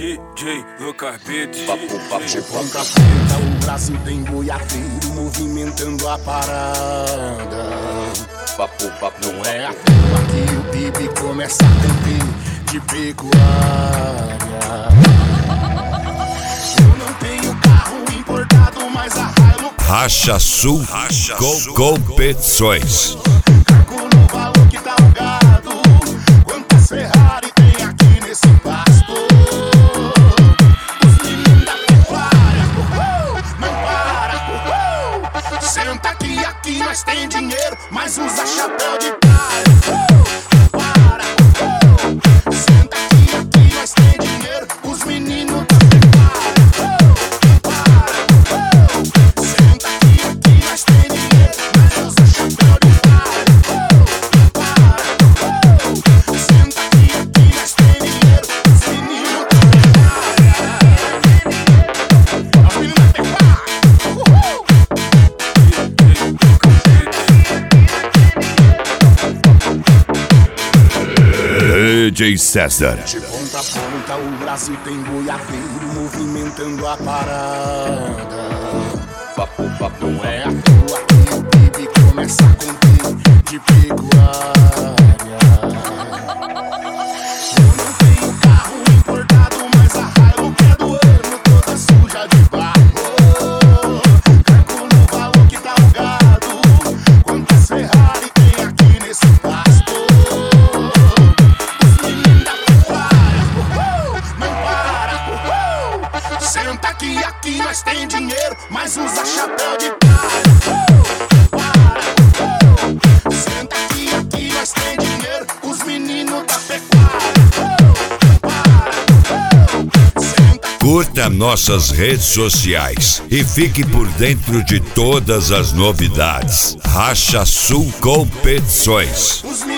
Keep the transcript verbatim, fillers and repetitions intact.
D J Lucas Beats. Papo, papo, de ponta a ponta o Brasil tem boiadeiro movimentando a parada. Papo, papo, não é à toa que o Bibi começa a cumprir de pecuária. Eu não tenho carro importado, mas a Hilux Racha Sul, Racha com Sul competições. cargo no valor que tá o gado. Quantas Ferrari tem aqui nesse pasto? Os meninos da pecuária, uhul, não para, uhul. Senta aqui, aqui nós tem dinheiro, mas usa chapéu de praia. Uhul, não para, uhul. Senta aqui, aqui nós tem dinheiro, os meninos da pecuária. Uhul, não para, uhul. Senta aqui, aqui nós tem dinheiro, mas usa chapéu de praia. Uhul, não para, uhul. Senta aqui, aqui nós tem dinheiro, os meninos da pecuária. Os meninos da pecuária. Uhul. D J César. De ponta a ponta o Brasil tem boiadeiro movimentando a parada. papo, papo, Não é à toa que o Bibi começa a cumprir de pecuária. Eu não tenho carro importado, mas a Hilux é do ano, toda suja de barro. Cargo no valor que tá o gado. Quantas Ferrari tem aqui nesse pasto? Os meninos da pecuária, uhul, não para, uhul. Senta aqui, aqui nós tem dinheiro, mas usa chapéu de praia. Uhul, não para, uhul. Senta aqui, aqui nós tem dinheiro, os meninos da pecuária. Uhul, não para, uhul. Senta aqui. Curta nossas redes sociais e fique por dentro de todas as novidades. Racha Sul Competições. Os